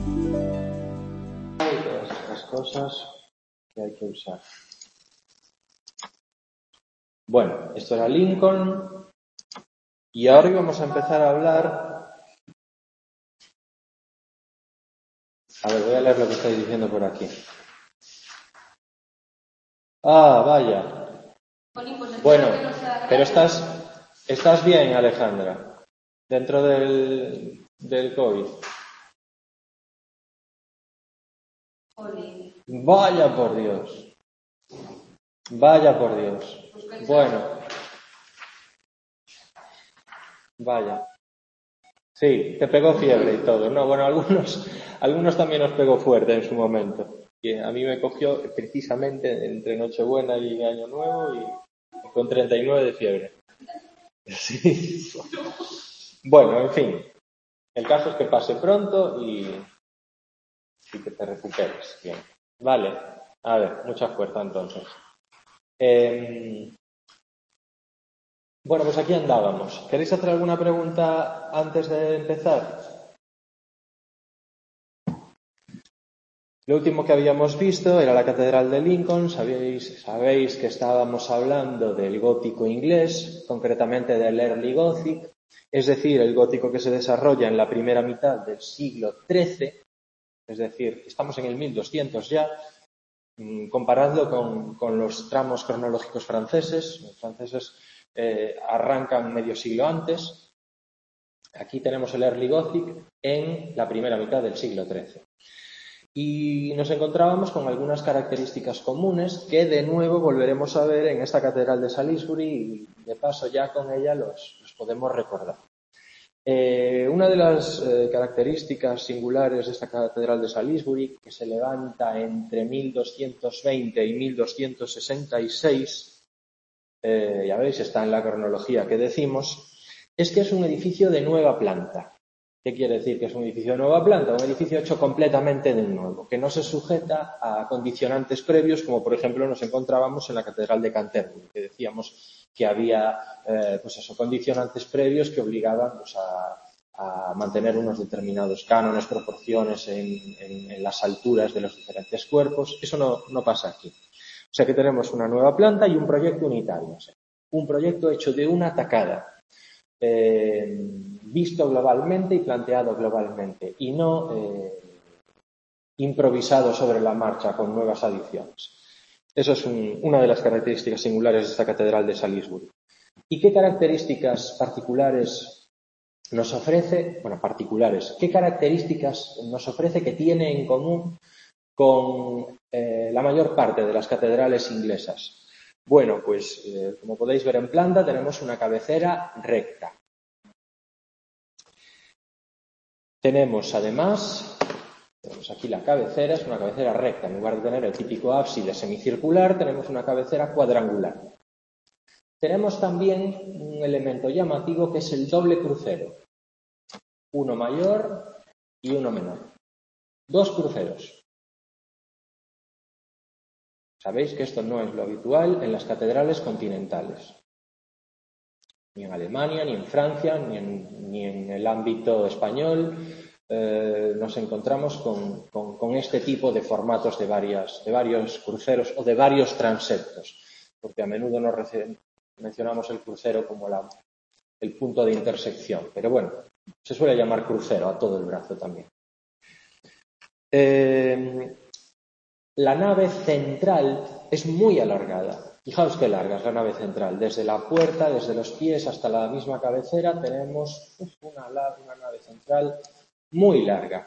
Y todas estas cosas que hay que usar. Bueno, esto era Lincoln. Y ahora vamos a empezar a hablar. A ver, voy a leer lo que estáis diciendo por aquí. Ah, vaya. Bueno, pero estás bien, Alejandra, dentro del COVID. Vaya por Dios. Vaya por Dios. Bueno. Vaya. Sí, te pegó fiebre y todo. No, bueno, algunos también nos pegó fuerte en su momento. Y a mí me cogió precisamente entre Nochebuena y Año Nuevo y con 39 de fiebre. Sí. Bueno, en fin. El caso es que pase pronto y que te recuperes. Bien. Vale. A ver, mucha fuerza entonces. Bueno, pues aquí andábamos. ¿Queréis hacer alguna pregunta antes de empezar? Lo último que habíamos visto era la Catedral de Lincoln. Sabéis que estábamos hablando del gótico inglés, concretamente del Early Gothic, es decir, el gótico que se desarrolla en la primera mitad del siglo XIII, es decir, estamos en el 1200 ya, comparadlo con los tramos cronológicos franceses. Los franceses arrancan medio siglo antes. Aquí tenemos el Early Gothic en la primera mitad del siglo XIII. Y nos encontrábamos con algunas características comunes que de nuevo volveremos a ver en esta Catedral de Salisbury y de paso ya con ella los podemos recordar. Una de las características singulares de esta Catedral de Salisbury, que se levanta entre 1220 y 1266, ya veis, está en la cronología que decimos, es que es un edificio de nueva planta. ¿Qué quiere decir que es un edificio de nueva planta? Un edificio hecho completamente de nuevo, que no se sujeta a condicionantes previos, como por ejemplo nos encontrábamos en la Catedral de Canterbury, que decíamos que había condicionantes previos que obligaban a mantener unos determinados cánones, proporciones en las alturas de los diferentes cuerpos. Eso no pasa aquí. O sea que tenemos una nueva planta y un proyecto unitario. O sea, un proyecto hecho de una tacada. Visto globalmente y planteado globalmente y no improvisado sobre la marcha con nuevas adiciones. Eso es una de las características singulares de esta Catedral de Salisbury. ¿Y qué características particulares nos ofrece? Bueno, particulares. ¿Qué características nos ofrece que tiene en común con la mayor parte de las catedrales inglesas? Bueno, pues como podéis ver en planta tenemos una cabecera recta. Tenemos además, aquí la cabecera, es una cabecera recta. En lugar de tener el típico ábside semicircular, tenemos una cabecera cuadrangular. Tenemos también un elemento llamativo que es el doble crucero. Uno mayor y uno menor. Dos cruceros. Sabéis que esto no es lo habitual en las catedrales continentales. Ni en Alemania, ni en Francia, ni en el ámbito español. Nos encontramos con este tipo de formatos de varios cruceros o de varios transeptos, porque a menudo mencionamos el crucero como el punto de intersección, pero bueno, se suele llamar crucero a todo el brazo también. La nave central es muy alargada. Fijaos qué larga es la nave central. Desde la puerta, desde los pies hasta la misma cabecera, tenemos una nave central muy larga.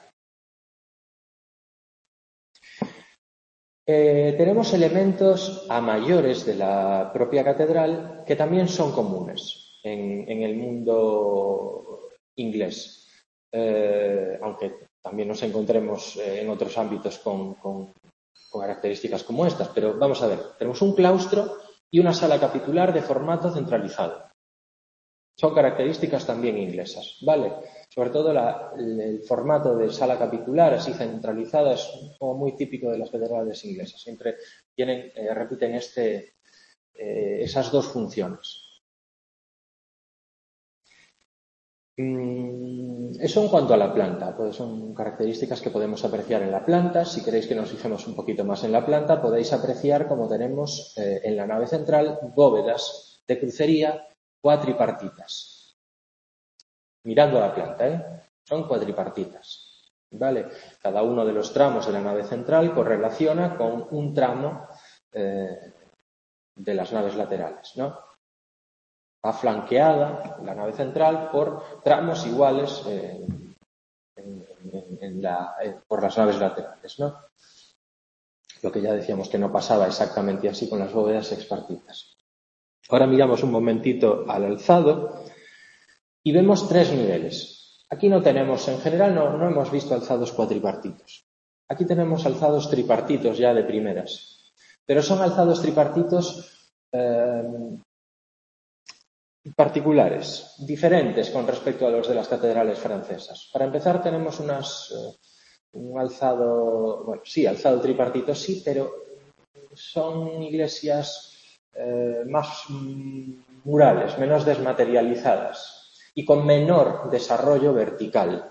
Tenemos elementos a mayores de la propia catedral que también son comunes en el mundo inglés, aunque también nos encontremos en otros ámbitos con características como estas, pero vamos a ver, tenemos un claustro y una sala capitular de formato centralizado. Son características también inglesas, ¿vale? Sobre todo el formato de sala capitular así centralizada es como muy típico de las catedrales inglesas. Siempre repiten esas dos funciones. Eso en cuanto a la planta, pues son características que podemos apreciar en la planta. Si queréis que nos fijemos un poquito más en la planta, podéis apreciar como tenemos en la nave central bóvedas de crucería cuatripartitas. Mirando a la planta, son cuatripartitas, ¿vale? Cada uno de los tramos de la nave central correlaciona con un tramo de las naves laterales, ¿no? Va flanqueada la nave central por tramos iguales por las naves laterales, ¿no? Lo que ya decíamos que no pasaba exactamente así con las bóvedas sexpartitas. Ahora miramos un momentito al alzado y vemos 3 niveles. Aquí no tenemos, en general no hemos visto alzados cuatripartitos. Aquí tenemos alzados tripartitos ya de primeras. Pero son alzados tripartitos particulares, diferentes con respecto a los de las catedrales francesas. Para empezar tenemos un alzado, bueno, sí, alzado tripartito sí, pero son iglesias más murales, menos desmaterializadas y con menor desarrollo vertical.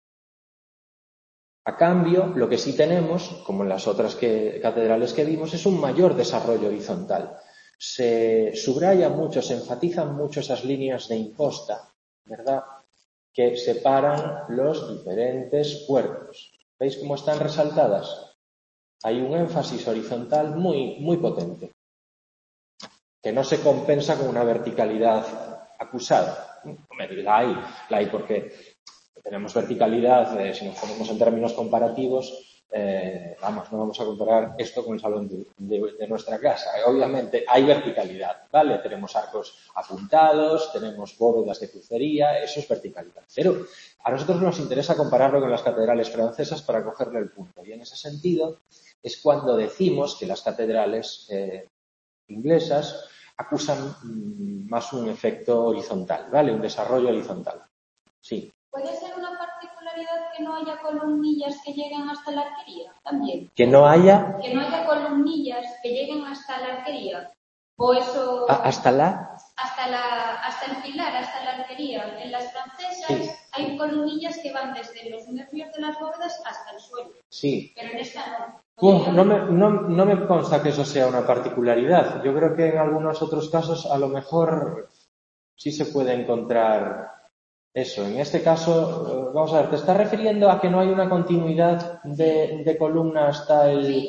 A cambio, lo que sí tenemos, como en las otras catedrales que vimos, es un mayor desarrollo horizontal. Se subraya mucho, se enfatizan mucho esas líneas de imposta, ¿verdad?, que separan los diferentes cuerpos. ¿Veis cómo están resaltadas? Hay un énfasis horizontal muy, muy potente, que no se compensa con una verticalidad acusada. La hay porque tenemos verticalidad, si nos ponemos en términos comparativos, no vamos a comparar esto con el salón de nuestra casa. Obviamente hay verticalidad, ¿vale? Tenemos arcos apuntados, tenemos bóvedas de crucería, eso es verticalidad. Pero a nosotros nos interesa compararlo con las catedrales francesas para cogerle el punto. Y en ese sentido es cuando decimos que las catedrales inglesas acusan más un efecto horizontal, ¿vale? Un desarrollo horizontal. Sí. ¿Puede ser una particularidad que no haya columnillas que lleguen hasta la arquería también? ¿Que no haya? Que no haya columnillas que lleguen hasta la arquería. ¿O eso? ¿Hasta el pilar, hasta la arquería. En las francesas hay columnillas que van desde los nervios de las bóvedas hasta el suelo. Sí. Pero en esta no. No me consta que eso sea una particularidad. Yo creo que en algunos otros casos a lo mejor sí se puede encontrar eso. En este caso, vamos a ver, ¿te estás refiriendo a que no hay una continuidad de columna hasta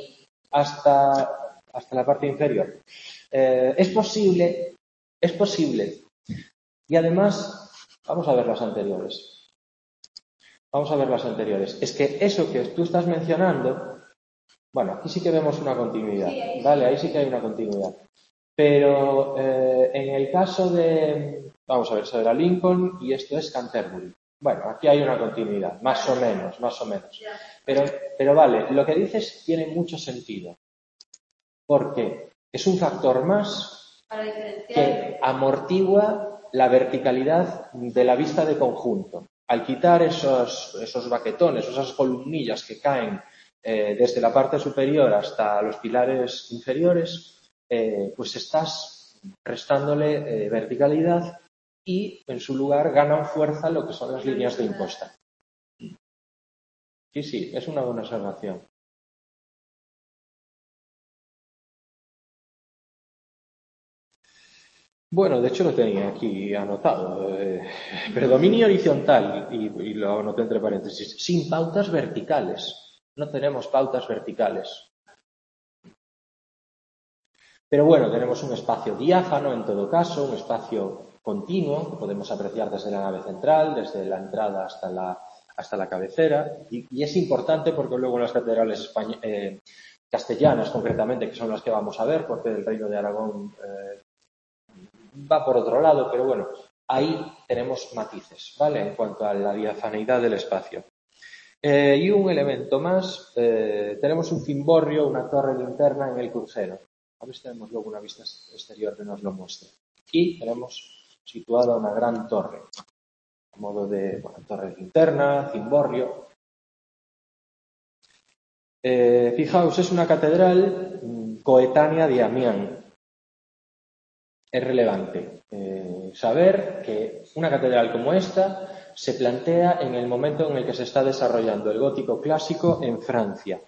la parte inferior? Es posible. Y además, vamos a ver las anteriores. Es que eso que tú estás mencionando, bueno, aquí sí que vemos una continuidad, ¿vale? Ahí sí que hay una continuidad. Pero en el caso de, vamos a ver, eso era Lincoln y esto es Canterbury. Bueno, aquí hay una continuidad, más o menos. Pero vale, lo que dices tiene mucho sentido. Porque es un factor más que amortigua la verticalidad de la vista de conjunto. Al quitar esos baquetones, esas columnillas que caen desde la parte superior hasta los pilares inferiores, pues estás restándole verticalidad y en su lugar ganan fuerza lo que son las líneas de imposta. Sí, es una buena observación. Bueno, de hecho lo tenía aquí anotado. Predominio horizontal, y lo anoté entre paréntesis, sin pautas verticales. No tenemos pautas verticales. Pero bueno, tenemos un espacio diáfano en todo caso, un espacio continuo que podemos apreciar desde la nave central, desde la entrada hasta la cabecera. Y es importante porque luego en las catedrales castellanas, concretamente, que son las que vamos a ver, porque el Reino de Aragón va por otro lado, pero bueno, ahí tenemos matices, ¿vale? En cuanto a la diafaneidad del espacio. Y un elemento más, tenemos un cimborrio, una torre linterna en el crucero. A ver si tenemos luego una vista exterior que nos lo muestre. Aquí tenemos situada una gran torre, a modo de torre linterna, cimborrio. Fijaos, es una catedral coetánea de Amiens. Es relevante saber que una catedral como esta se plantea en el momento en el que se está desarrollando el gótico clásico en Francia.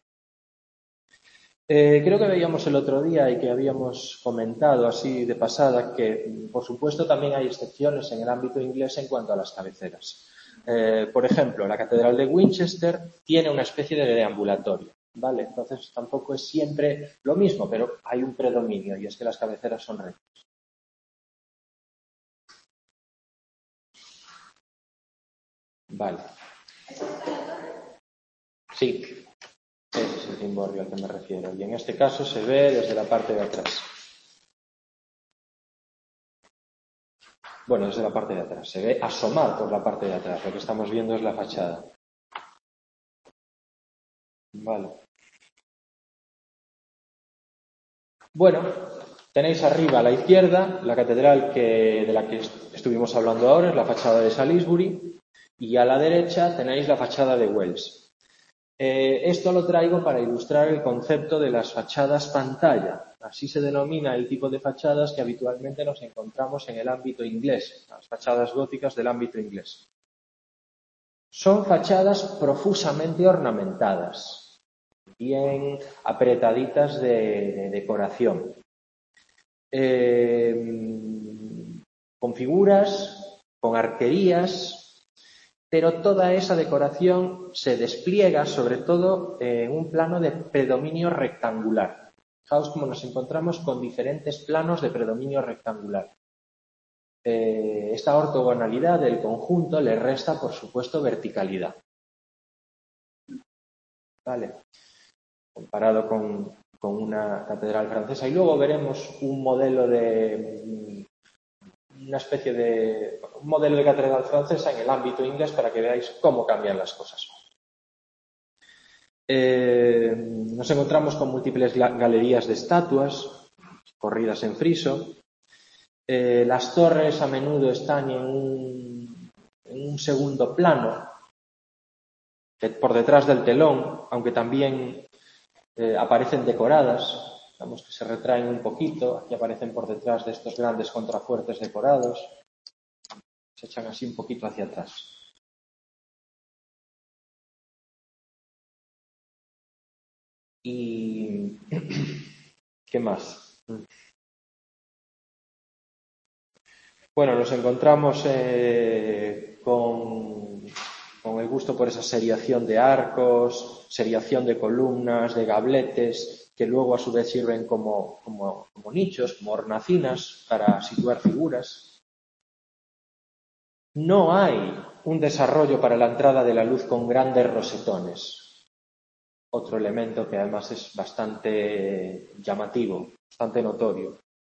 Creo que veíamos el otro día y que habíamos comentado así de pasada que, por supuesto, también hay excepciones en el ámbito inglés en cuanto a las cabeceras. Por ejemplo, la Catedral de Winchester tiene una especie de deambulatorio, ¿vale? Entonces tampoco es siempre lo mismo, pero hay un predominio y es que las cabeceras son rectas. Vale. Sí. Ese es el cimborrio al que me refiero. Y en este caso se ve desde la parte de atrás. Bueno, desde la parte de atrás. Se ve asomar por la parte de atrás. Lo que estamos viendo es la fachada. Vale. Bueno, tenéis arriba a la izquierda la catedral de la que estuvimos hablando ahora, es la fachada de Salisbury. Y a la derecha tenéis la fachada de Wells. Esto lo traigo para ilustrar el concepto de las fachadas pantalla. Así se denomina el tipo de fachadas que habitualmente nos encontramos en el ámbito inglés, las fachadas góticas del ámbito inglés. Son fachadas profusamente ornamentadas, bien apretaditas de decoración, con figuras, con arquerías. Pero toda esa decoración se despliega sobre todo en un plano de predominio rectangular. Fijaos cómo nos encontramos con diferentes planos de predominio rectangular. Esta ortogonalidad del conjunto le resta, por supuesto, verticalidad. ¿Vale? Comparado con una catedral francesa. Y luego veremos un modelo de catedral francesa en el ámbito inglés para que veáis cómo cambian las cosas. Nos encontramos con múltiples galerías de estatuas corridas en friso. Las torres a menudo están en un segundo plano, por detrás del telón, aunque también aparecen decoradas. Digamos que se retraen un poquito, aquí aparecen por detrás de estos grandes contrafuertes decorados. Se echan así un poquito hacia atrás. Y ¿qué más? Bueno, nos encontramos con el gusto por esa seriación de arcos, seriación de columnas, de gabletes, que luego a su vez sirven como nichos, como hornacinas para situar figuras. No hay un desarrollo para la entrada de la luz con grandes rosetones. Otro elemento que además es bastante llamativo, bastante notorio.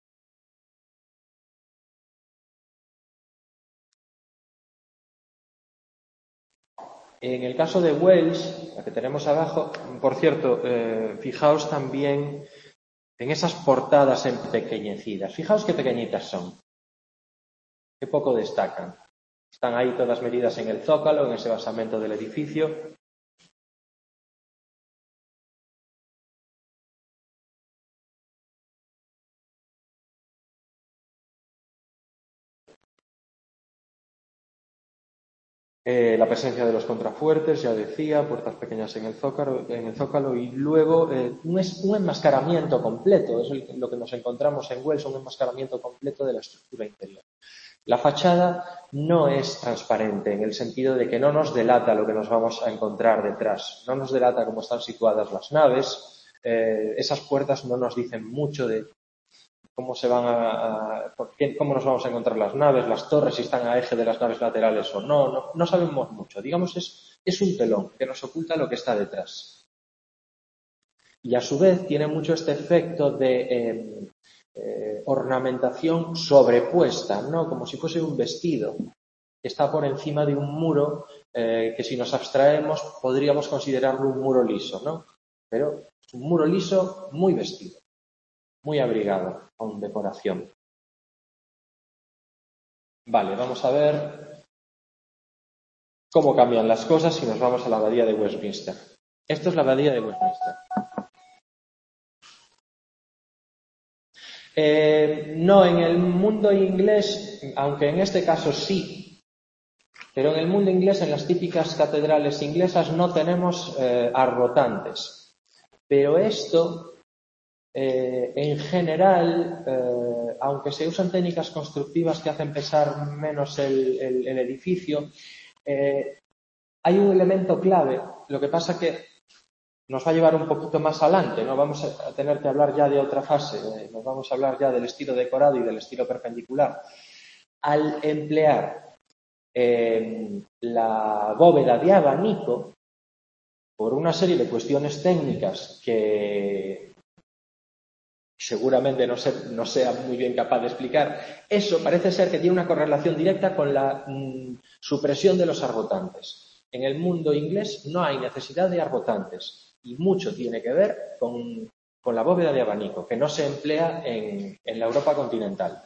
En el caso de Wells, la que tenemos abajo, por cierto, fijaos también en esas portadas empequeñecidas. Fijaos qué pequeñitas son, qué poco destacan. Están ahí todas medidas en el zócalo, en ese basamento del edificio. La presencia de los contrafuertes, ya decía, puertas pequeñas en el zócalo y luego un enmascaramiento completo, es lo que nos encontramos en Wells, un enmascaramiento completo de la estructura interior. La fachada no es transparente en el sentido de que no nos delata lo que nos vamos a encontrar detrás, no nos delata cómo están situadas las naves, esas puertas no nos dicen mucho de cómo cómo nos vamos a encontrar las naves, las torres, si están a eje de las naves laterales o no sabemos mucho. Digamos, es un telón que nos oculta lo que está detrás. Y a su vez tiene mucho este efecto de ornamentación sobrepuesta, ¿no? Como si fuese un vestido que está por encima de un muro que si nos abstraemos podríamos considerarlo un muro liso, ¿no? Pero es un muro liso muy vestido, muy abrigado, con decoración. Vale, vamos a ver cómo cambian las cosas si nos vamos a la abadía de Westminster. Esto es la abadía de Westminster. No, en el mundo inglés, aunque en este caso sí, Pero en el mundo inglés, en las típicas catedrales inglesas, no tenemos arbotantes. Pero esto, en general, aunque se usan técnicas constructivas que hacen pesar menos el edificio, hay un elemento clave. Lo que pasa que nos va a llevar un poquito más adelante, ¿no? Vamos a tener que hablar ya de otra fase, nos vamos a hablar ya del estilo decorado y del estilo perpendicular. Al emplear la bóveda de abanico, por una serie de cuestiones técnicas que seguramente no sea muy bien capaz de explicar, eso parece ser que tiene una correlación directa con la supresión de los arbotantes. En el mundo inglés no hay necesidad de arbotantes. Y mucho tiene que ver con la bóveda de abanico, que no se emplea en la Europa continental.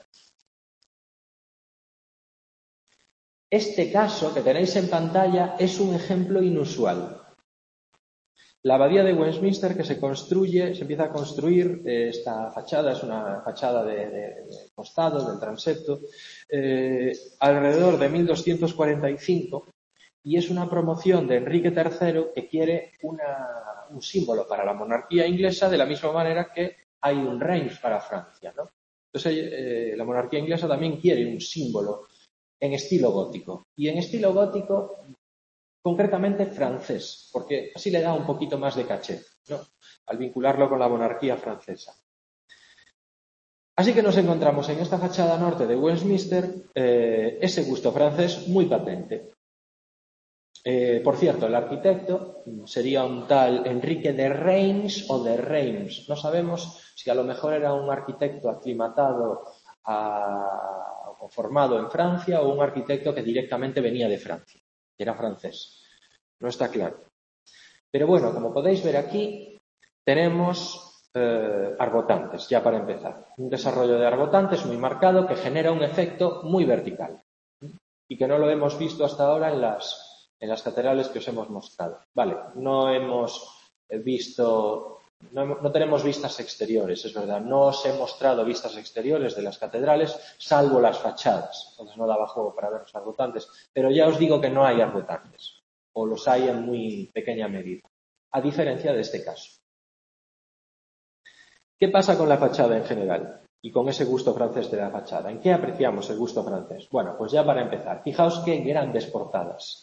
Este caso que tenéis en pantalla es un ejemplo inusual. La abadía de Westminster que se empieza a construir, esta fachada es una fachada de costado, del transepto, alrededor de 1245. Y es una promoción de Enrique III que quiere un símbolo para la monarquía inglesa de la misma manera que hay un Reims para Francia, ¿no? Entonces, la monarquía inglesa también quiere un símbolo en estilo gótico. Y en estilo gótico, concretamente francés, porque así le da un poquito más de caché, ¿no? Al vincularlo con la monarquía francesa. Así que nos encontramos en esta fachada norte de Westminster ese gusto francés muy patente. Por cierto, el arquitecto sería un tal Enrique de Reims o de Reims. No sabemos si a lo mejor era un arquitecto aclimatado o formado en Francia o un arquitecto que directamente venía de Francia, que era francés. No está claro. Pero bueno, como podéis ver aquí, tenemos arbotantes, ya para empezar. Un desarrollo de arbotantes muy marcado que genera un efecto muy vertical y que no lo hemos visto hasta ahora en las catedrales que os hemos mostrado. Vale, no tenemos vistas exteriores, es verdad. No os he mostrado vistas exteriores de las catedrales, salvo las fachadas. Entonces no daba juego para ver los arbotantes. Pero ya os digo que no hay arbotantes, o los hay en muy pequeña medida, a diferencia de este caso. ¿Qué pasa con la fachada en general? Y con ese gusto francés de la fachada. ¿En qué apreciamos el gusto francés? Bueno, pues ya para empezar, fijaos qué grandes portadas.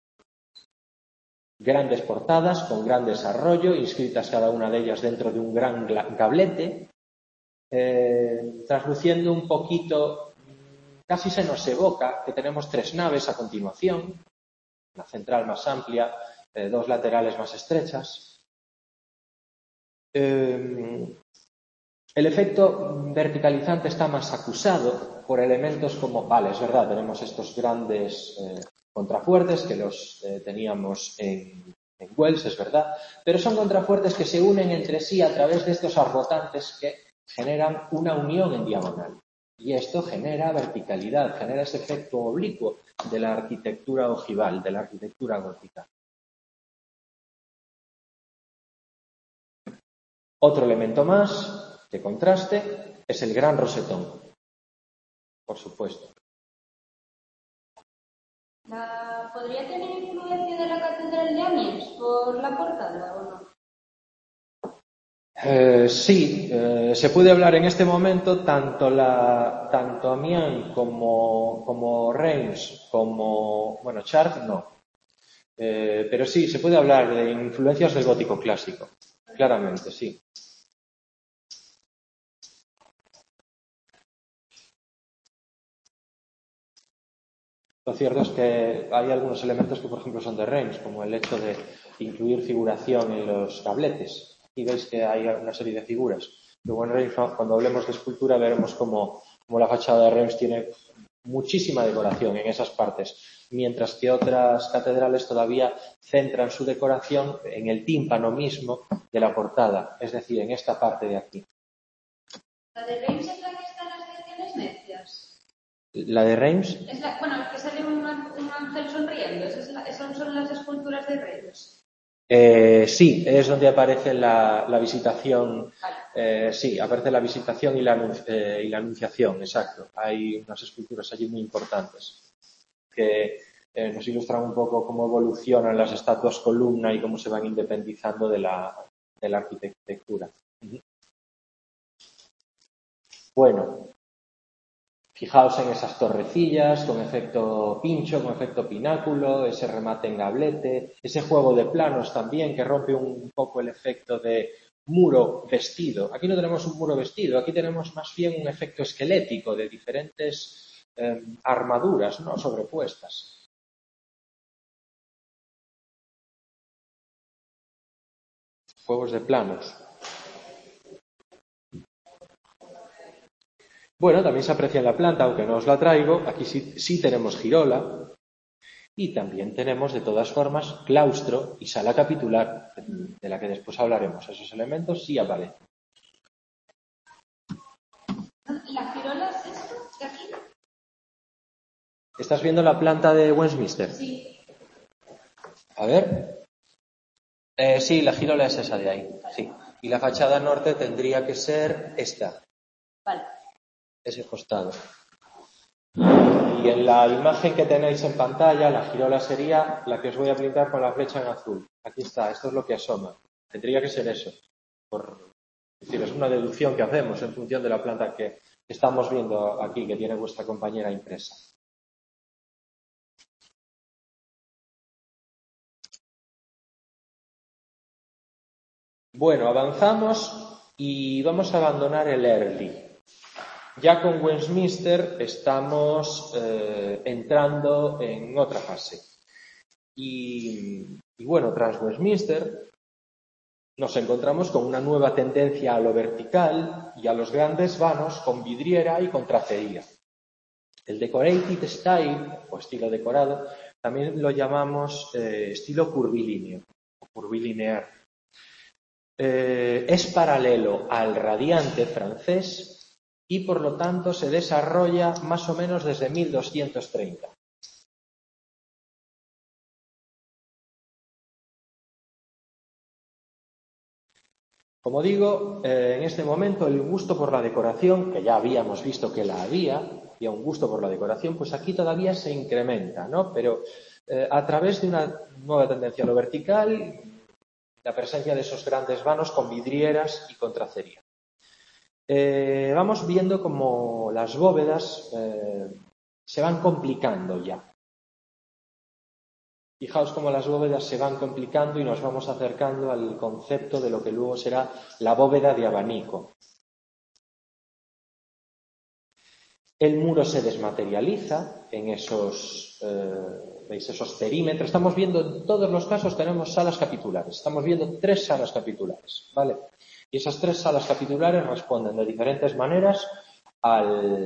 Grandes portadas con gran desarrollo, inscritas cada una de ellas dentro de un gran gablete, trasluciendo un poquito, casi se nos evoca que tenemos 3 naves a continuación, la central más amplia, 2 laterales más estrechas. El efecto verticalizante está más acusado por elementos como, vale, es verdad, tenemos estos grandes contrafuertes que los teníamos en Wells, es verdad, pero son contrafuertes que se unen entre sí a través de estos arbotantes que generan una unión en diagonal. Y esto genera verticalidad, genera ese efecto oblicuo de la arquitectura ojival, de la arquitectura gótica. Otro elemento más de contraste es el gran rosetón, por supuesto. ¿Podría tener influencia de la Catedral de Amiens por la portada o no? Sí, se puede hablar en este momento tanto Amiens como Reims como Chartres no. Pero sí, se puede hablar de influencias del gótico clásico, claramente, sí. Lo cierto es que hay algunos elementos que, por ejemplo, son de Reims, como el hecho de incluir figuración en los tabletes. Aquí veis que hay una serie de figuras. Luego en Reims, cuando hablemos de escultura, veremos cómo la fachada de Reims tiene muchísima decoración en esas partes, mientras que otras catedrales todavía centran su decoración en el tímpano mismo de la portada, es decir, en esta parte de aquí. ¿La de Reims es la que está en las secciones necias? ¿La de Reims? Es que sale un ángel sonriendo. Son las esculturas de Reims. Sí, es donde aparece la visitación. Sí, aparece la visitación y la anunciación, exacto. Hay unas esculturas allí muy importantes que nos ilustran un poco cómo evolucionan las estatuas columna y cómo se van independizando de la arquitectura. Bueno, fijaos en esas torrecillas con efecto pincho, con efecto pináculo, ese remate en gablete, ese juego de planos también que rompe un poco el efecto de muro vestido. Aquí no tenemos un muro vestido, aquí tenemos más bien un efecto esquelético de diferentes armaduras, ¿no?, sobrepuestas. Juegos de planos. Bueno, también se aprecia en la planta, aunque no os la traigo. Aquí sí tenemos girola. Y también tenemos, de todas formas, claustro y sala capitular, de la que después hablaremos. Esos elementos sí aparecen. ¿La girola es esto de aquí? ¿Estás viendo la planta de Westminster? Sí. A ver. Sí, la girola es esa de ahí. Sí. Y la fachada norte tendría que ser esta. Vale. Ese costado. Y en la imagen que tenéis en pantalla, la girola sería la que os voy a pintar con la flecha en azul. Aquí está, esto es lo que asoma. Tendría que ser eso. Es decir, es una deducción que hacemos en función de la planta que estamos viendo aquí, que tiene vuestra compañera impresa. Bueno, avanzamos y vamos a abandonar el early. Ya con Westminster estamos entrando en otra fase. Y bueno, tras Westminster nos encontramos con una nueva tendencia a lo vertical y a los grandes vanos con vidriera y con tracería. El decorated style, o estilo decorado, también lo llamamos estilo curvilíneo o curvilinear. Es paralelo al radiante francés y por lo tanto se desarrolla más o menos desde 1230. Como digo, en este momento el gusto por la decoración, que ya habíamos visto que la había un gusto por la decoración, pues aquí todavía se incrementa, ¿no? Pero a través de una nueva tendencia a lo vertical, la presencia de esos grandes vanos con vidrieras y con tracería. Vamos viendo como las bóvedas se van complicando ya. Fijaos cómo las bóvedas se van complicando y nos vamos acercando al concepto de lo que luego será la bóveda de abanico. El muro se desmaterializa en esos perímetros. Estamos viendo, en todos los casos tenemos salas capitulares. Estamos viendo 3 salas capitulares, ¿vale? Y esas 3 salas capitulares responden de diferentes maneras a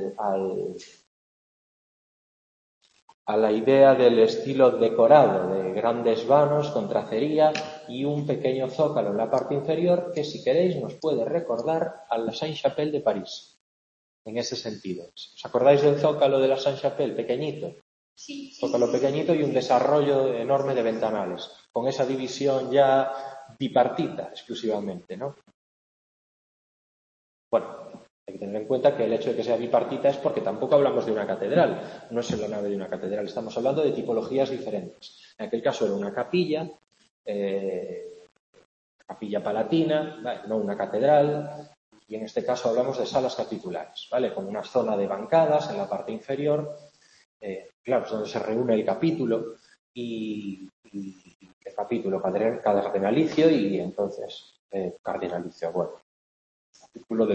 la idea del estilo decorado, de grandes vanos con tracería y un pequeño zócalo en la parte inferior que, si queréis, nos puede recordar a la Sainte-Chapelle de París. En ese sentido. ¿Os acordáis del zócalo de la Sainte-Chapelle, pequeñito? Sí. Zócalo pequeñito y un desarrollo enorme de ventanales, con esa división ya bipartita exclusivamente, ¿no? Bueno, hay que tener en cuenta que el hecho de que sea bipartita es porque tampoco hablamos de una catedral, no es la nave de una catedral, estamos hablando de tipologías diferentes. En aquel caso era una capilla, capilla palatina, no una catedral. Y en este caso hablamos de salas capitulares, ¿vale? Con una zona de bancadas en la parte inferior, claro, es donde se reúne el capítulo y el capítulo cardenalicio y entonces cardinalicio, bueno. Capítulo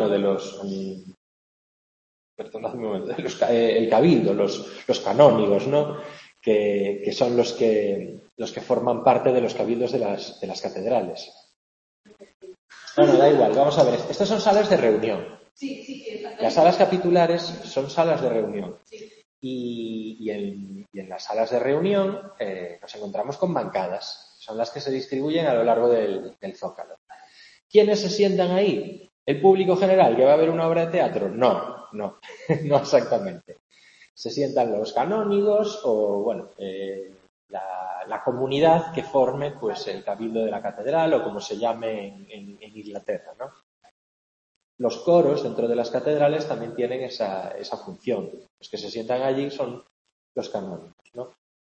el cabildo, los canónigos, ¿no? Que son los que forman parte de los cabildos de las catedrales. Bueno, da igual, vamos a ver. Estas son salas de reunión. Sí. Las salas capitulares son salas de reunión. Sí. Y en las salas de reunión nos encontramos con bancadas. Son las que se distribuyen a lo largo del zócalo. ¿Quiénes se sientan ahí? ¿El público general que va a ver una obra de teatro? No, no exactamente. Se sientan los canónigos o, bueno, la comunidad que forme pues el cabildo de la catedral o como se llame en Inglaterra, ¿no? Los coros dentro de las catedrales también tienen esa función. Los que se sientan allí son los canónigos, ¿no?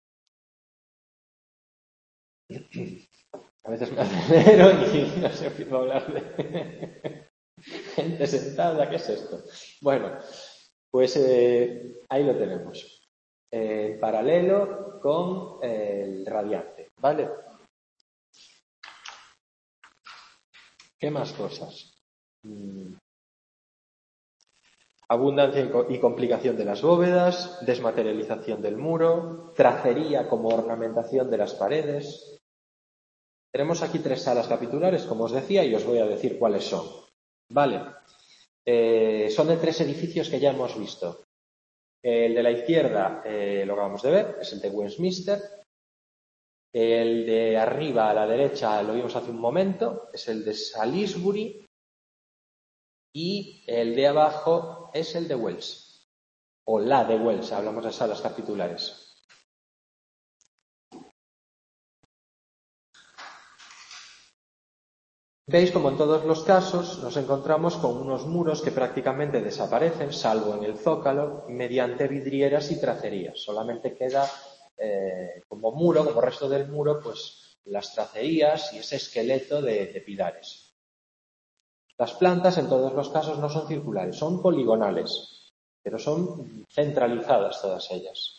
A veces me acelero y no sé si puedo hablar de gente sentada, ¿qué es esto? Bueno, pues ahí lo tenemos. En paralelo con el radiante, ¿vale? ¿Qué más cosas? Abundancia y complicación de las bóvedas, desmaterialización del muro, tracería como ornamentación de las paredes. Tenemos aquí 3 salas capitulares, como os decía, y os voy a decir cuáles son. Vale. Son de 3 edificios que ya hemos visto. El de la izquierda, lo acabamos de ver, es el de Westminster. El de arriba a la derecha, lo vimos hace un momento, es el de Salisbury. Y el de abajo es el de Wells. O la de Wells, hablamos de salas capitulares. Veis como en todos los casos nos encontramos con unos muros que prácticamente desaparecen, salvo en el zócalo, mediante vidrieras y tracerías. Solamente queda como muro, como resto del muro, pues las tracerías y ese esqueleto de pilares. Las plantas en todos los casos no son circulares, son poligonales, pero son centralizadas todas ellas.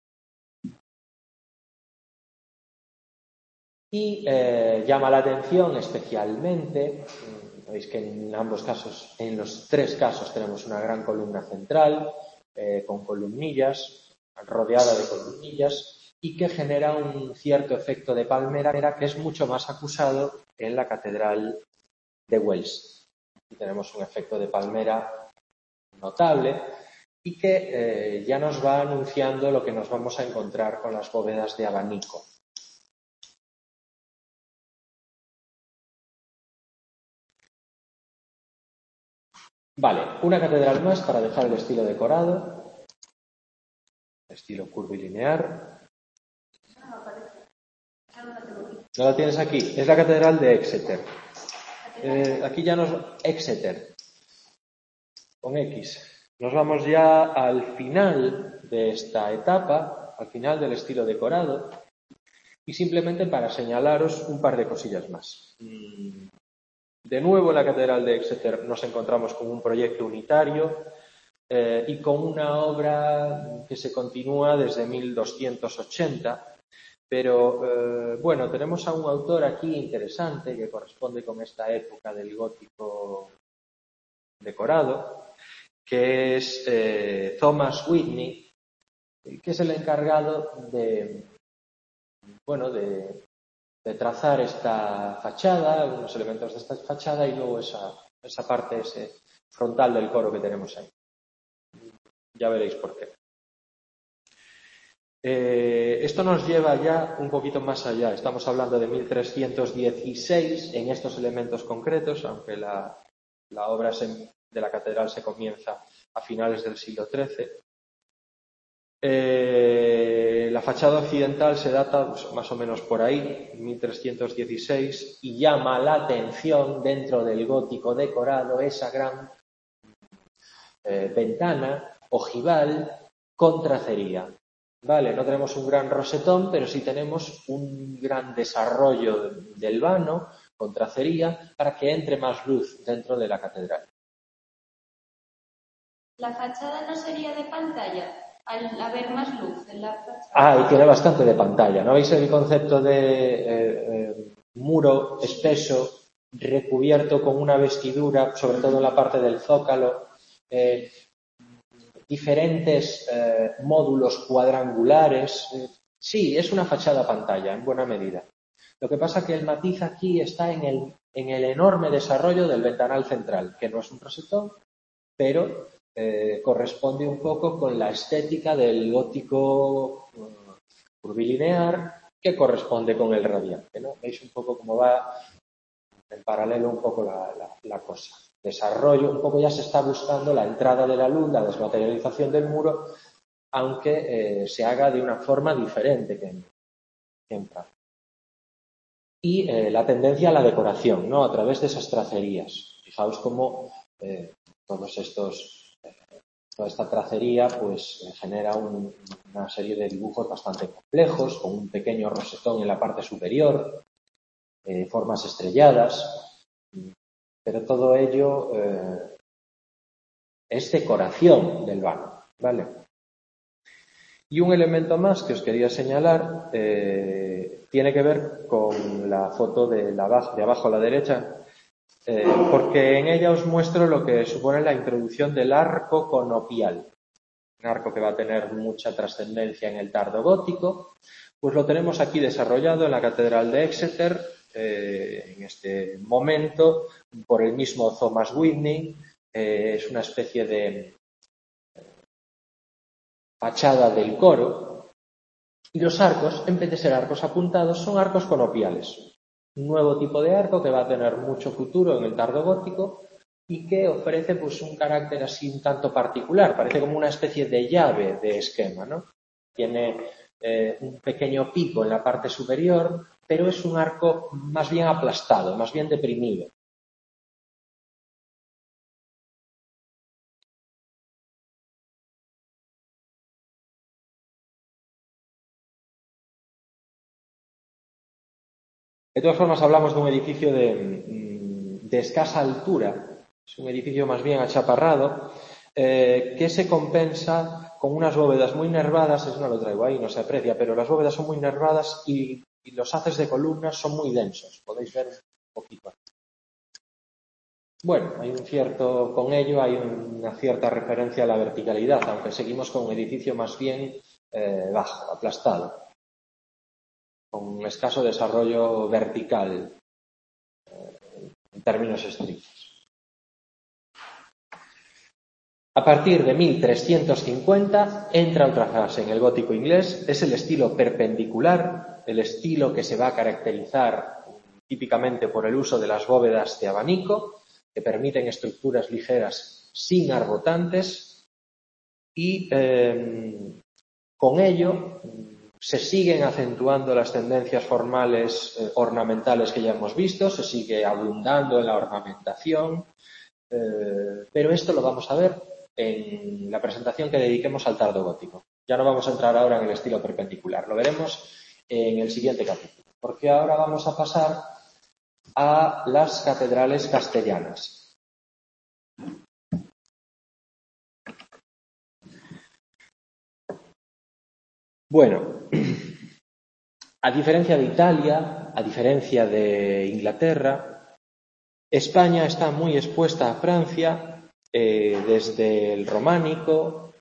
Y llama la atención especialmente, veis que en ambos casos, en los 3 casos tenemos una gran columna central, con columnillas, rodeada de columnillas, y que genera un cierto efecto de palmera que es mucho más acusado en la Catedral de Wells. Aquí tenemos un efecto de palmera notable y que ya nos va anunciando lo que nos vamos a encontrar con las bóvedas de abanico. Vale, una catedral más para dejar el estilo decorado, estilo curvilinear. ¿No la tienes aquí? Es la catedral de Exeter. Aquí ya Exeter, con X. Nos vamos ya al final de esta etapa, al final del estilo decorado, y simplemente para señalaros un par de cosillas más. De nuevo en la catedral de Exeter nos encontramos con un proyecto unitario y con una obra que se continúa desde 1280, pero bueno, tenemos a un autor aquí interesante que corresponde con esta época del gótico decorado, que es Thomas Whitney, que es el encargado de trazar esta fachada, algunos elementos de esta fachada y luego esa parte, ese frontal del coro que tenemos ahí. Ya veréis por qué. Esto nos lleva ya un poquito más allá. Estamos hablando de 1316 en estos elementos concretos, aunque la obra de la catedral se comienza a finales del siglo XIII. La fachada occidental se data pues, más o menos por ahí, 1316, y llama la atención dentro del gótico decorado esa gran ventana ojival con tracería. Vale, no tenemos un gran rosetón, pero sí tenemos un gran desarrollo del vano con tracería para que entre más luz dentro de la catedral. ¿La fachada no sería de pantalla al haber más luz en la fachada? Y tiene bastante de pantalla. ¿No veis el concepto de muro espeso recubierto con una vestidura, sobre todo en la parte del zócalo? Diferentes módulos cuadrangulares. Sí, es una fachada pantalla, en buena medida. Lo que pasa es que el matiz aquí está en el enorme desarrollo del ventanal central, que no es un rosetón, pero corresponde un poco con la estética del gótico curvilinear, que corresponde con el radiante, ¿no? Veis un poco cómo va en paralelo un poco la cosa. Desarrollo, un poco ya se está buscando la entrada de la luz, la desmaterialización del muro, aunque se haga de una forma diferente que en Praga. Y la tendencia a la decoración, ¿no? A través de esas tracerías. Fijaos cómo todos estos Toda esta tracería pues genera una serie de dibujos bastante complejos, con un pequeño rosetón en la parte superior, formas estrelladas, pero todo ello es decoración del vano, ¿vale? Y un elemento más que os quería señalar tiene que ver con la foto de abajo a la derecha, porque en ella os muestro lo que supone la introducción del arco conopial. Un arco que va a tener mucha trascendencia en el tardo gótico, pues lo tenemos aquí desarrollado en la Catedral de Exeter, en este momento, por el mismo Thomas Whitney. Es una especie de fachada del coro, y los arcos, en vez de ser arcos apuntados, son arcos conopiales. Un nuevo tipo de arco que va a tener mucho futuro en el tardo gótico y que ofrece pues un carácter así un tanto particular, parece como una especie de llave de esquema, ¿no? Tiene un pequeño pico en la parte superior, pero es un arco más bien aplastado, más bien deprimido. De todas formas, hablamos de un edificio de escasa altura, es un edificio más bien achaparrado, que se compensa con unas bóvedas muy nervadas. Eso no lo traigo ahí, no se aprecia, pero las bóvedas son muy nervadas y los haces de columnas son muy densos. Podéis ver un poquito. Bueno, con ello hay una cierta referencia a la verticalidad, aunque seguimos con un edificio más bien bajo, aplastado, con un escaso desarrollo vertical en términos estrictos. A partir de 1350 entra otra fase en el gótico inglés, es el estilo perpendicular, el estilo que se va a caracterizar típicamente por el uso de las bóvedas de abanico, que permiten estructuras ligeras sin arbotantes, y con ello se siguen acentuando las tendencias formales ornamentales que ya hemos visto, se sigue abundando en la ornamentación, pero esto lo vamos a ver en la presentación que dediquemos al tardo gótico. Ya no vamos a entrar ahora en el estilo perpendicular, lo veremos en el siguiente capítulo, porque ahora vamos a pasar a las catedrales castellanas. Bueno, a diferencia de Italia, a diferencia de Inglaterra, España está muy expuesta a Francia desde el románico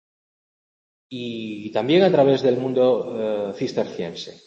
y también a través del mundo cisterciense.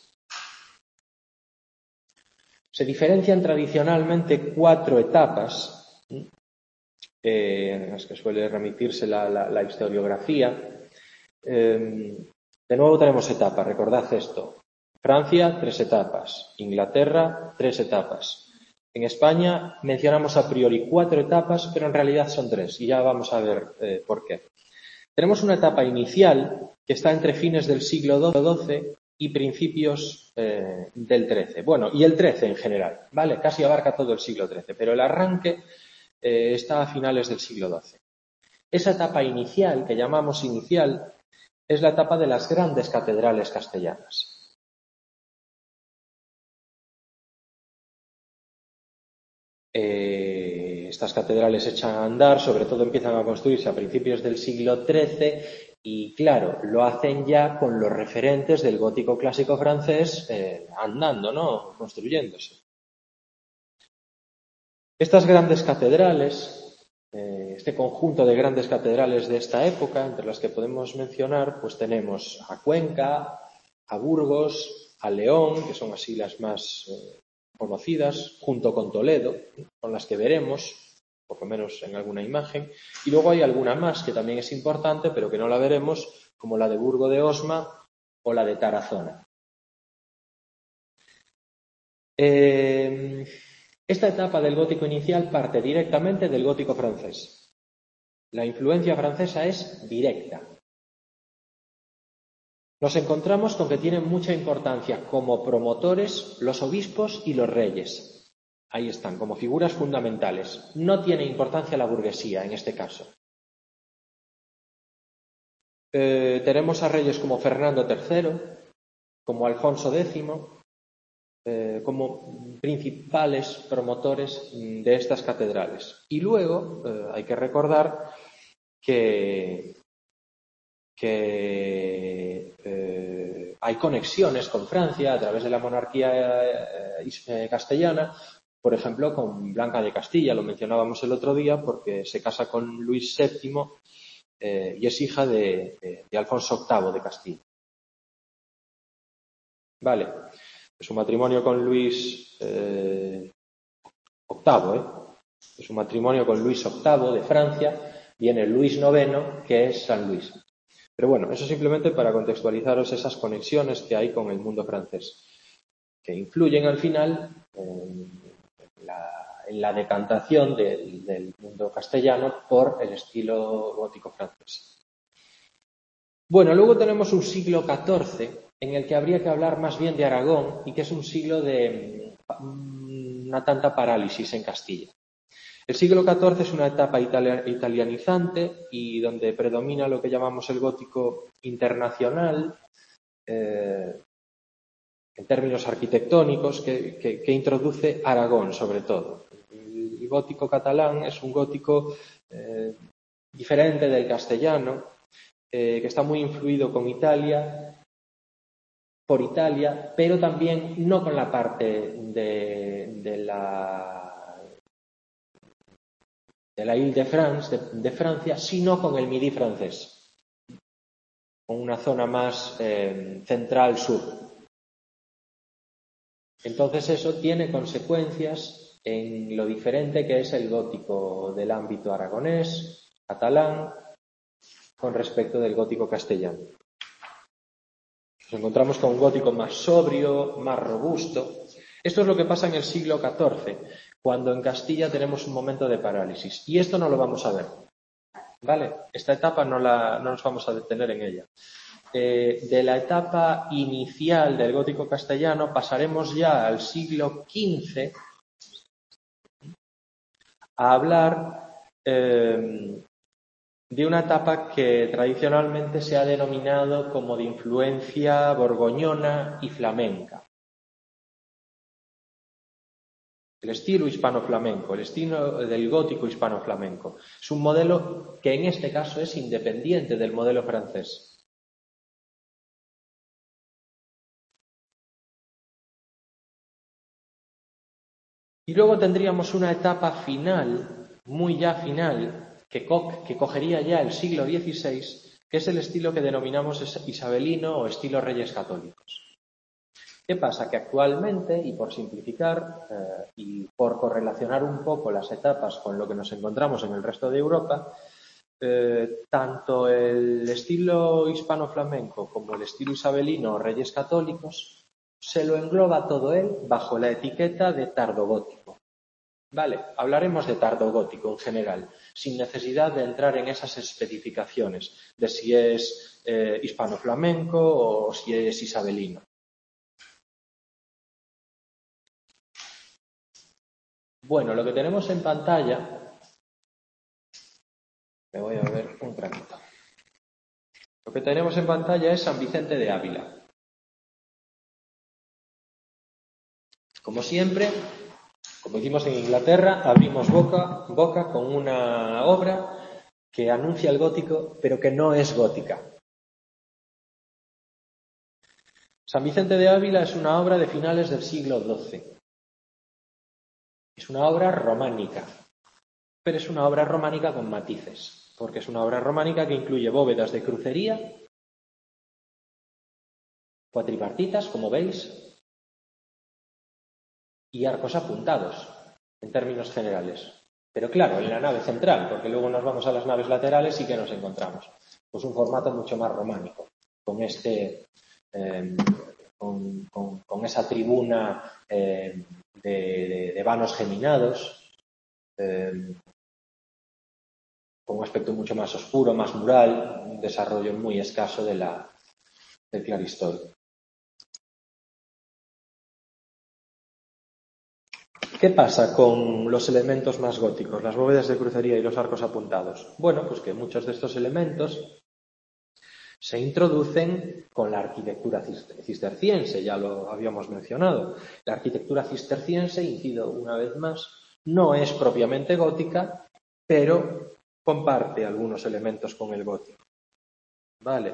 Se diferencian tradicionalmente 4 etapas, en las que suele remitirse la historiografía. De nuevo tenemos etapas, recordad esto. Francia, 3 etapas. Inglaterra, 3 etapas. En España mencionamos a priori 4 etapas, pero en realidad son 3, y ya vamos a ver por qué. Tenemos una etapa inicial que está entre fines del siglo XII y principios del XIII. Bueno, y el XIII en general, ¿vale? Casi abarca todo el siglo XIII, pero el arranque está a finales del siglo XII. Esa etapa inicial, que llamamos inicial, es la etapa de las grandes catedrales castellanas. Estas catedrales se echan a andar, sobre todo empiezan a construirse a principios del siglo XIII y, claro, lo hacen ya con los referentes del gótico clásico francés andando, ¿no? Construyéndose. Estas grandes catedrales, este conjunto de grandes catedrales de esta época, entre las que podemos mencionar, pues tenemos a Cuenca, a Burgos, a León, que son así las más conocidas, junto con Toledo, con las que veremos, por lo menos en alguna imagen, y luego hay alguna más que también es importante, pero que no la veremos, como la de Burgo de Osma o la de Tarazona. Esta etapa del gótico inicial parte directamente del gótico francés. La influencia francesa es directa. Nos encontramos con que tienen mucha importancia como promotores los obispos y los reyes. Ahí están, como figuras fundamentales. No tiene importancia la burguesía en este caso. Tenemos a reyes como Fernando III, como Alfonso X, como principales promotores de estas catedrales. Y luego hay que recordar que hay conexiones con Francia a través de la monarquía castellana, por ejemplo, con Blanca de Castilla, lo mencionábamos el otro día, porque se casa con Luis VII y es hija de Alfonso VIII de Castilla. Vale, de su matrimonio con Luis VIII, de su matrimonio con Luis VIII de Francia, viene Luis IX, que es San Luis. Pero bueno, eso simplemente para contextualizaros esas conexiones que hay con el mundo francés, que influyen al final en la decantación del mundo castellano por el estilo gótico francés. Bueno, luego tenemos un siglo XIV en el que habría que hablar más bien de Aragón y que es un siglo de una tanta parálisis en Castilla. El siglo XIV es una etapa italianizante y donde predomina lo que llamamos el gótico internacional, en términos arquitectónicos, que introduce Aragón sobre todo. El gótico catalán es un gótico diferente del castellano, que está muy influido por Italia, pero también no con la parte de la Île-de-France, de Francia, sino con el Midi francés, con una zona más central-sur. Entonces eso tiene consecuencias en lo diferente que es el gótico del ámbito aragonés, catalán, con respecto del gótico castellano. Nos encontramos con un gótico más sobrio, más robusto. Esto es lo que pasa en el siglo XIV, cuando en Castilla tenemos un momento de parálisis. Y esto no lo vamos a ver. ¿Vale? Esta etapa no nos vamos a detener en ella. De la etapa inicial del gótico castellano pasaremos ya al siglo XV a hablar de una etapa que tradicionalmente se ha denominado como de influencia borgoñona y flamenca. El estilo hispano-flamenco, el estilo del gótico hispano-flamenco. Es un modelo que en este caso es independiente del modelo francés. Y luego tendríamos una etapa final, muy ya final, que cogería ya el siglo XVI, que es el estilo que denominamos isabelino o estilo Reyes Católicos. ¿Qué pasa? Que actualmente, y por simplificar y por correlacionar un poco las etapas con lo que nos encontramos en el resto de Europa, tanto el estilo hispano-flamenco como el estilo isabelino o Reyes Católicos se lo engloba todo él bajo la etiqueta de tardogótico. Vale, hablaremos de tardogótico en general, sin necesidad de entrar en esas especificaciones de si es hispano-flamenco o si es isabelino. Bueno, lo que tenemos en pantalla, me voy a ver un ratito. Lo que tenemos en pantalla es San Vicente de Ávila. Como siempre, como hicimos en Inglaterra, abrimos boca con una obra que anuncia el gótico, pero que no es gótica. San Vicente de Ávila es una obra de finales del siglo XII. Es una obra románica, pero es una obra románica con matices, porque es una obra románica que incluye bóvedas de crucería, cuatripartitas, como veis, y arcos apuntados, en términos generales. Pero claro, en la nave central, porque luego nos vamos a las naves laterales y ¿qué nos encontramos? Pues un formato mucho más románico, con con esa tribuna de vanos geminados, con un aspecto mucho más oscuro, más mural, un desarrollo muy escaso del claristorio. ¿Qué pasa con los elementos más góticos, las bóvedas de crucería y los arcos apuntados? Bueno, pues que muchos de estos elementos se introducen con la arquitectura cisterciense, ya lo habíamos mencionado. La arquitectura cisterciense, incido una vez más, no es propiamente gótica, pero comparte algunos elementos con el gótico. Vale.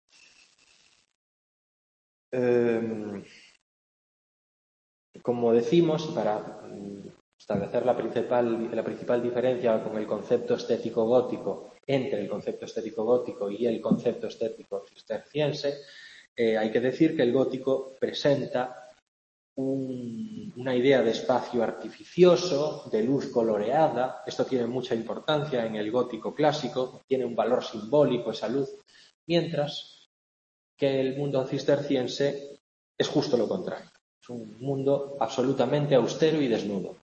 Como decimos, para establecer la principal diferencia con el concepto estético gótico, entre el concepto estético gótico y el concepto estético cisterciense, hay que decir que el gótico presenta una idea de espacio artificioso, de luz coloreada. Esto tiene mucha importancia en el gótico clásico, tiene un valor simbólico esa luz, mientras que el mundo cisterciense es justo lo contrario. Es un mundo absolutamente austero y desnudo.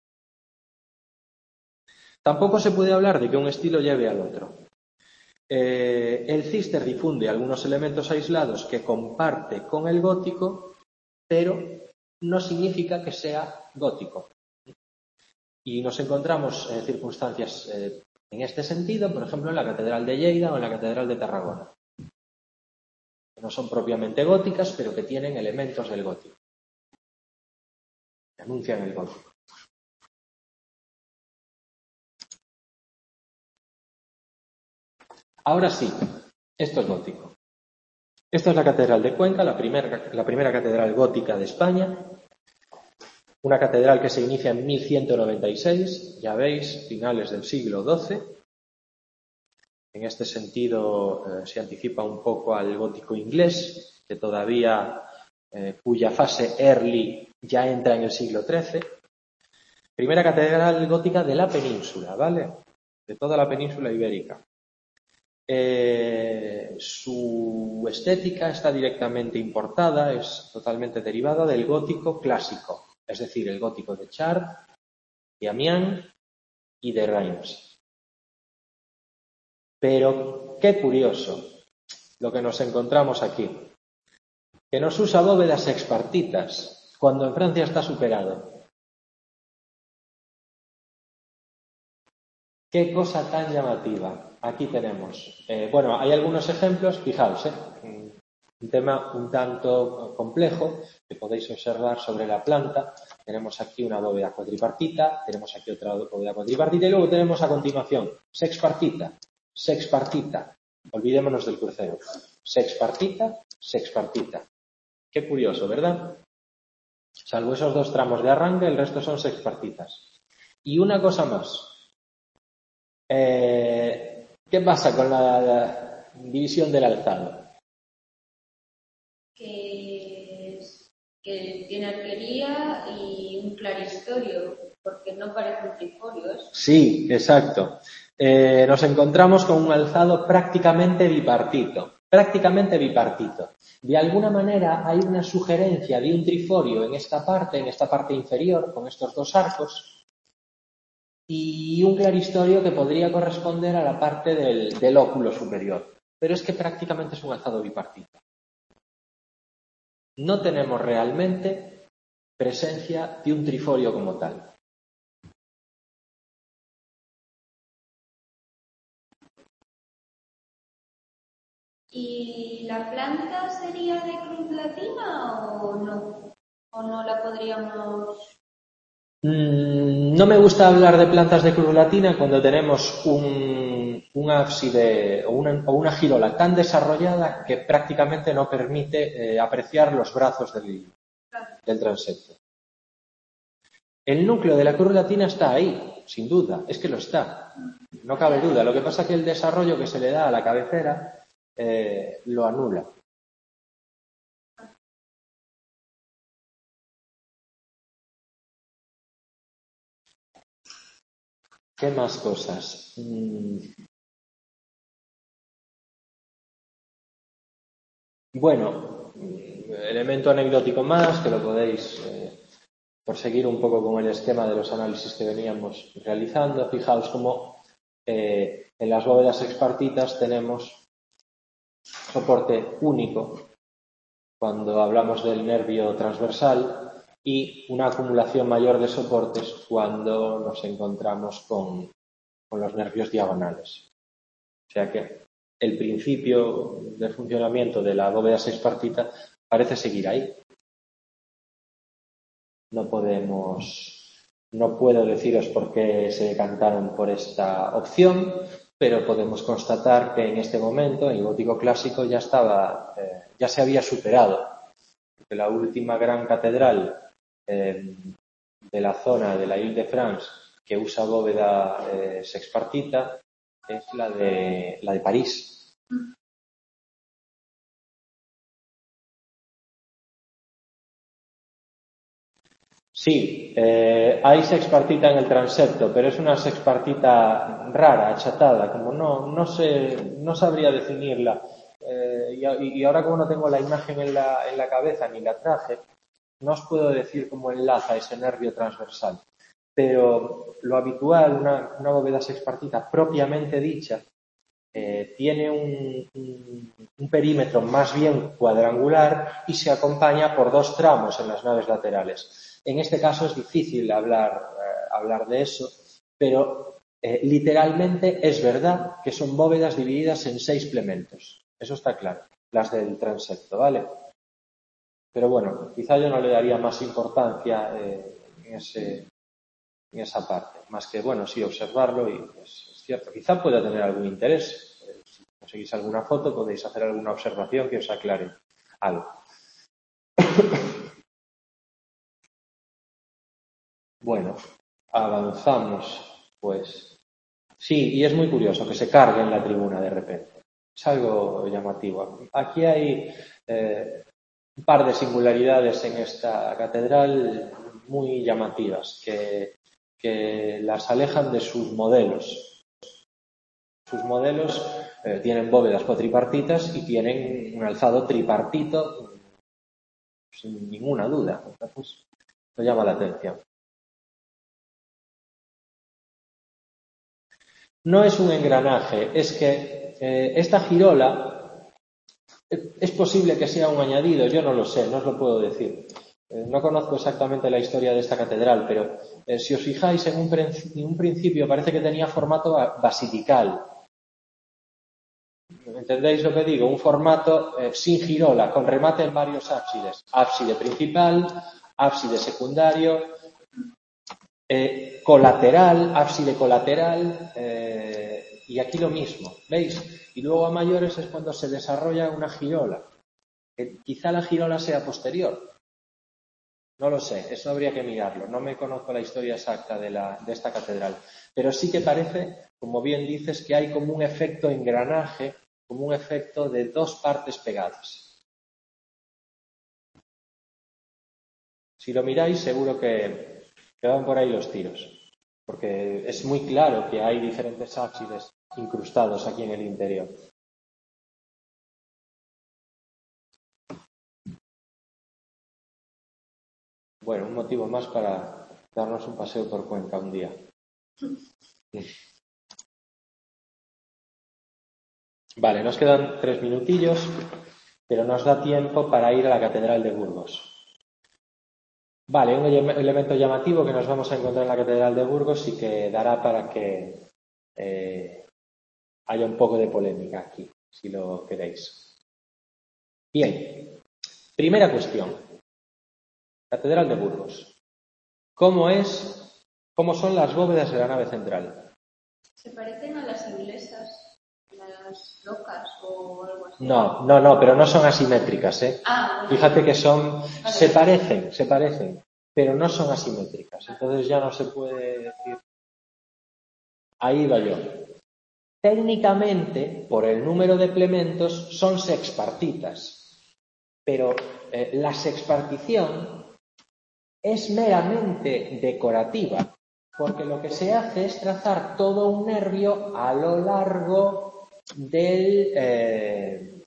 Tampoco se puede hablar de que un estilo lleve al otro. El cister difunde algunos elementos aislados que comparte con el gótico, pero no significa que sea gótico. Y nos encontramos circunstancias en este sentido, por ejemplo, en la Catedral de Lleida o en la Catedral de Tarragona. Que no son propiamente góticas, pero que tienen elementos del gótico. Que anuncian el gótico. Ahora sí, esto es gótico. Esta es la Catedral de Cuenca, la primera catedral gótica de España. Una catedral que se inicia en 1196, ya veis, finales del siglo XII. En este sentido se anticipa un poco al gótico inglés, que todavía, cuya fase early ya entra en el siglo XIII. Primera catedral gótica de la península, ¿vale? De toda la península ibérica. Su estética está directamente importada, es totalmente derivada del gótico clásico, es decir, el gótico de Chartres, de Amiens y de Reims. Pero qué curioso lo que nos encontramos aquí, que nos usa bóvedas sexpartitas, cuando en Francia está superado. Qué cosa tan llamativa. Aquí tenemos, hay algunos ejemplos, fijaos, un tema un tanto complejo que podéis observar sobre la planta. Tenemos aquí una bóveda cuadripartita, tenemos aquí otra bóveda cuadripartita y luego tenemos a continuación sexpartita, sexpartita. Olvidémonos del crucero. Sexpartita, sexpartita. Qué curioso, ¿verdad? Salvo esos dos tramos de arranque, el resto son sexpartitas. Y una cosa más. ¿Qué pasa con la división del alzado? Que tiene arquería y un claristorio, porque no parece un triforio. Sí, exacto. Nos encontramos con un alzado prácticamente bipartito. Prácticamente bipartito. De alguna manera hay una sugerencia de un triforio en esta parte inferior, con estos dos arcos, y un claristorio que podría corresponder a la parte del óculo superior. Pero es que prácticamente es un alzado bipartito. No tenemos realmente presencia de un triforio como tal. ¿Y la planta sería de cruz latina o no? ¿O no la podríamos...? No me gusta hablar de plantas de cruz latina cuando tenemos un ábside o una girola tan desarrollada que prácticamente no permite apreciar los brazos del transepto. El núcleo de la cruz latina está ahí, sin duda, es que lo está, no cabe duda. Lo que pasa es que el desarrollo que se le da a la cabecera lo anula. ¿Qué más cosas? Bueno, elemento anecdótico más, que lo podéis, por seguir un poco con el esquema de los análisis que veníamos realizando. Fijaos cómo en las bóvedas sexpartitas tenemos soporte único cuando hablamos del nervio transversal y una acumulación mayor de soportes cuando nos encontramos con los nervios diagonales. O sea que el principio de funcionamiento de la bóveda sexpartita parece seguir ahí. No puedo deciros por qué se decantaron por esta opción, pero podemos constatar que en este momento el gótico clásico ya se había superado. Porque la última gran catedral de la zona de la Île-de-France que usa bóveda sexpartita es la de París. Sí, hay sexpartita en el transepto, pero es una sexpartita rara, achatada, como no sabría definirla. Y ahora como no tengo la imagen en la cabeza ni la traje, no os puedo decir cómo enlaza ese nervio transversal. Pero lo habitual, una bóveda sexpartita propiamente dicha, tiene un perímetro más bien cuadrangular y se acompaña por 2 tramos en las naves laterales. En este caso es difícil hablar de eso, pero literalmente es verdad que son bóvedas divididas en 6 plementos. Eso está claro, las del transepto, ¿vale? Pero bueno, quizá yo no le daría más importancia en esa parte, más que, bueno, sí, observarlo y pues, es cierto, quizá pueda tener algún interés. Si conseguís alguna foto, podéis hacer alguna observación que os aclare algo. Bueno, avanzamos, pues. Sí, y es muy curioso que se cargue en la tribuna de repente. Es algo llamativo. Aquí hay un par de singularidades en esta catedral muy llamativas que las alejan de sus modelos. Sus modelos tienen bóvedas cuatripartitas y tienen un alzado tripartito sin ninguna duda. Entonces, me llama la atención. No es un engranaje, es que esta girola es posible que sea un añadido, yo no lo sé, no os lo puedo decir. No conozco exactamente la historia de esta catedral, pero si os fijáis, en un principio parece que tenía formato basilical. ¿Entendéis lo que digo? Un formato sin girola, con remate en varios ábsides. Ábside principal, ábside secundario, colateral, ábside colateral, y aquí lo mismo, ¿veis? Y luego a mayores es cuando se desarrolla una girola. Quizá la girola sea posterior. No lo sé, eso habría que mirarlo. No me conozco la historia exacta de esta catedral. Pero sí que parece, como bien dices, que hay como un efecto engranaje, como un efecto de 2 partes pegadas. Si lo miráis, seguro que van por ahí los tiros. Porque es muy claro que hay diferentes ábsides incrustados aquí en el interior. Bueno, un motivo más para darnos un paseo por Cuenca un día. Vale, nos quedan 3 minutillos, pero nos da tiempo para ir a la Catedral de Burgos. Vale, un elemento llamativo que nos vamos a encontrar en la Catedral de Burgos y que dará para que haya un poco de polémica aquí, si lo queréis. Bien, primera cuestión. Catedral de Burgos. ¿Cómo son las bóvedas de la nave central? ¿Se parecen a las inglesas, las locas o algo así? No, pero no son asimétricas, ¿eh? Bueno. Fíjate que se parecen, pero no son asimétricas. Entonces ya no se puede decir. Ahí va yo. Técnicamente, por el número de plementos, son sexpartitas, pero la sexpartición es meramente decorativa, porque lo que se hace es trazar todo un nervio a lo largo de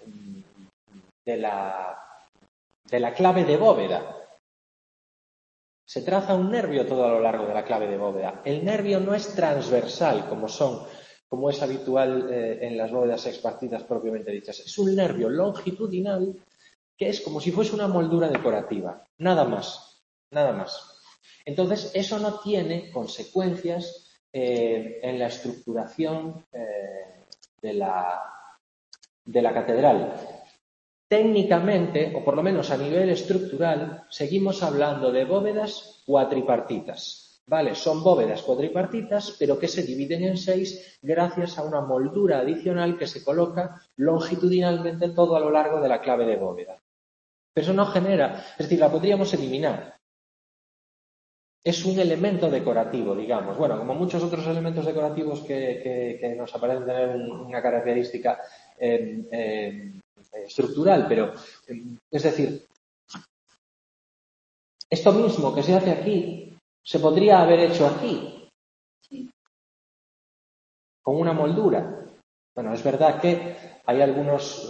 la clave de bóveda. Se traza un nervio todo a lo largo de la clave de bóveda. El nervio no es transversal, como es habitual en las bóvedas sexpartitas propiamente dichas. Es un nervio longitudinal que es como si fuese una moldura decorativa. Nada más. Entonces, eso no tiene consecuencias en la estructuración de la de la catedral. Técnicamente, o por lo menos a nivel estructural, seguimos hablando de bóvedas cuatripartitas, ¿vale? Son bóvedas cuatripartitas, pero que se dividen en 6 gracias a una moldura adicional que se coloca longitudinalmente todo a lo largo de la clave de bóveda. Pero eso no genera, es decir, la podríamos eliminar. Es un elemento decorativo, digamos. Bueno, como muchos otros elementos decorativos que nos aparecen tener una característica estructural, pero es decir, esto mismo que se hace aquí se podría haber hecho aquí con una moldura. Bueno, es verdad que hay algunos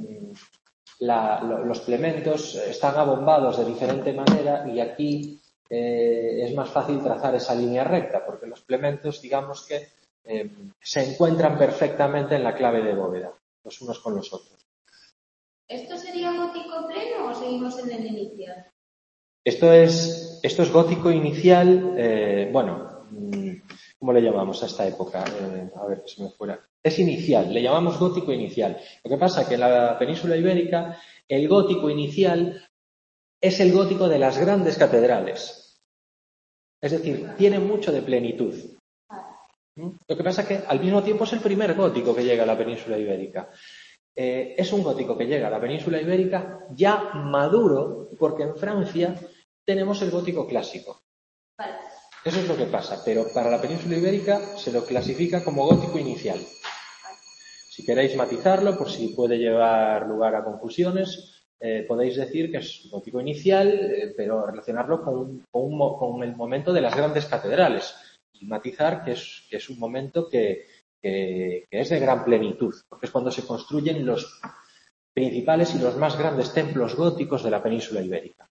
los plementos están abombados de diferente manera y aquí es más fácil trazar esa línea recta porque los plementos, digamos que se encuentran perfectamente en la clave de bóveda, los unos con los otros. ¿Esto sería gótico pleno o seguimos en el inicial? Esto es gótico inicial, bueno, ¿cómo le llamamos a esta época? A ver, que se me fuera. Es inicial, le llamamos gótico inicial. Lo que pasa es que en la península ibérica el gótico inicial es el gótico de las grandes catedrales. Es decir, tiene mucho de plenitud. Lo que pasa es que al mismo tiempo es el primer gótico que llega a la península ibérica. Es un gótico que llega a la península ibérica ya maduro, porque en Francia tenemos el gótico clásico. Eso es lo que pasa, pero para la península ibérica se lo clasifica como gótico inicial. Si queréis matizarlo, por si puede llevar lugar a confusiones, podéis decir que es gótico inicial, pero relacionarlo con el momento de las grandes catedrales y matizar que es un momento que es de gran plenitud, porque es cuando se construyen los principales y los más grandes templos góticos de la península ibérica.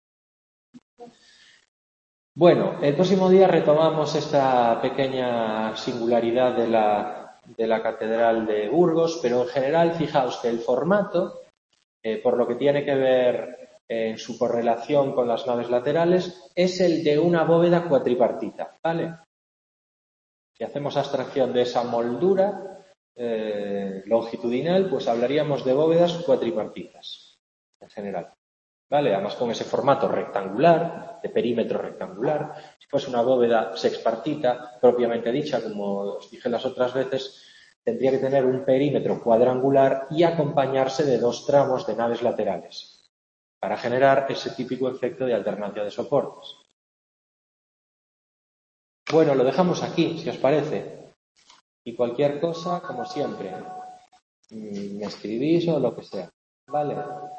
Bueno, el próximo día retomamos esta pequeña singularidad de la Catedral de Burgos, pero en general, fijaos que el formato, por lo que tiene que ver en su correlación con las naves laterales, es el de una bóveda cuatripartita, ¿vale? Si hacemos abstracción de esa moldura longitudinal, pues hablaríamos de bóvedas cuatripartitas, en general. ¿Vale? Además con ese formato rectangular, de perímetro rectangular. Si fuese una bóveda sexpartita, propiamente dicha, como os dije las otras veces, tendría que tener un perímetro cuadrangular y acompañarse de 2 tramos de naves laterales, para generar ese típico efecto de alternancia de soportes. Bueno, lo dejamos aquí, si os parece. Y cualquier cosa, como siempre, me escribís o lo que sea. ¿Vale?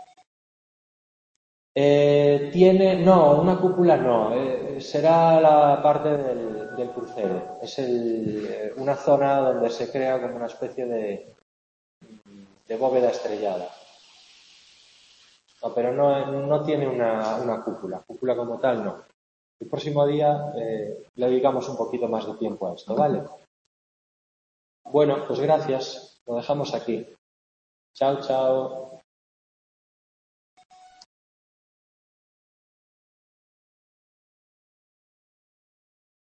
No, una cúpula no, será la parte del crucero. Es una zona donde se crea como una especie de bóveda estrellada. No, pero no tiene una cúpula. Cúpula como tal, no. El próximo día le dedicamos un poquito más de tiempo a esto, ¿vale? Bueno, pues gracias. Lo dejamos aquí. Chao, chao.